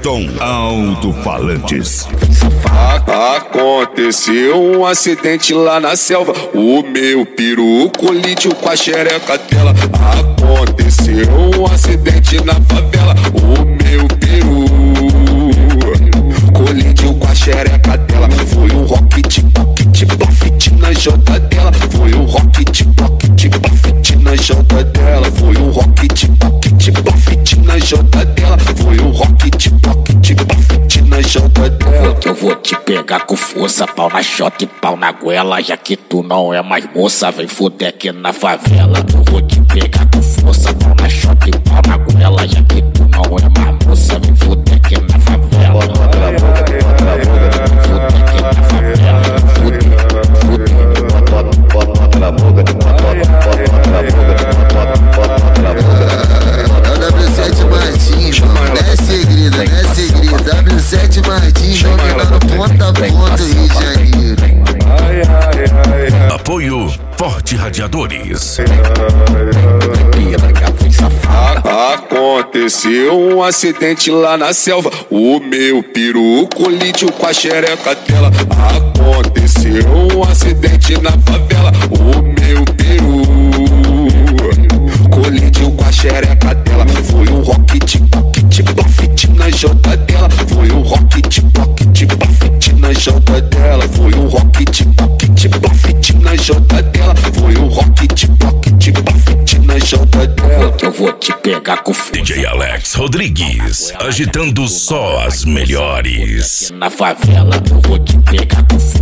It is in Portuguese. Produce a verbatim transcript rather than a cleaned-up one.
Cleiton Alto-Falantes. Aconteceu um acidente lá na selva, o meu peru colidiu com a xereca dela. Aconteceu um acidente na favela, o meu peru colidiu com a xereca dela. Foi um rock de pocket, bafite na jota dela. Foi um rock de pocket, bafite na jota dela. Foi um rock de pocket, bafite na jota dela. Foi um rock de pocket, bafite na jota dela. Eu vou te pegar com força, pau na chota e pau na goela. Já que tu não é mais moça, vem foder aqui na favela. Eu vou te pegar com força, pau na chota e pau na goela. Já que tu não é mais moça, vem foder aqui na favela. W sete Martins, não é segredo, não é segredo. W sete Martins, jogando ponta a ponta, Rio de Janeiro. Apoio Forte Radiadores. Aconteceu um acidente lá na selva, o meu peru colidiu com a xereca dela. Aconteceu um acidente na favela, o meu peru colidiu com a xereca dela. Foi um rock de pocket, bafite na jota dela. Foi um rock de pocket, bafite na jota dela. Foi um rock de pocket, bafite na jota dela. Foi um rock de pocket, bafite na jota dela. Eu vou te pegar com força. D J Alex Rodrigues, agitando só as melhores. Na favela, eu vou te pegar com força.